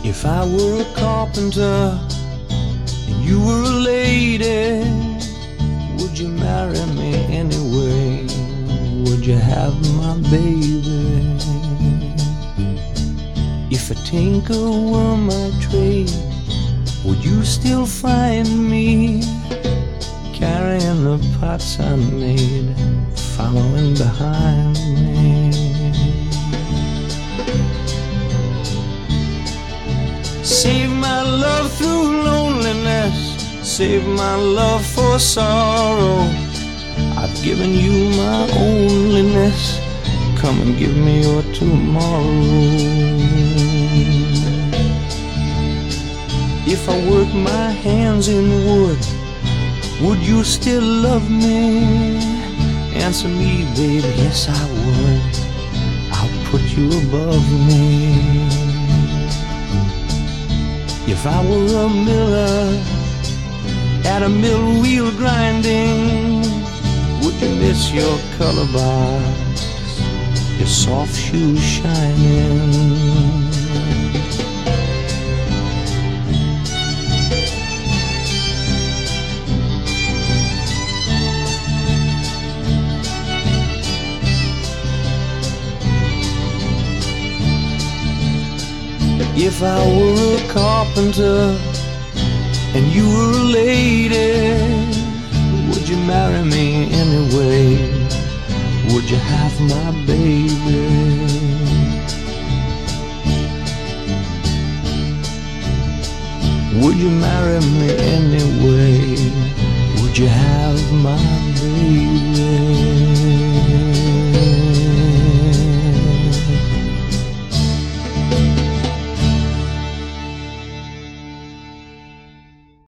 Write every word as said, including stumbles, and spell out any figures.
If I were a carpenter and you were a lady, would you marry me anyway? Would you have my baby? If a tinker were my trade, would you still find me carrying the pots I made, following behind me? Save my love through loneliness, save my love for sorrow. I've given you my onlyness, come and give me your tomorrow. If I work my hands in wood, would you still love me? Answer me, baby, yes I would. I'll put you above me. If I were a miller at a mill wheel grinding, would you miss your color box, your soft shoes shining? If I were a carpenter and you were a lady, would you marry me anyway? Would you have my baby? Would you marry me anyway? Would you have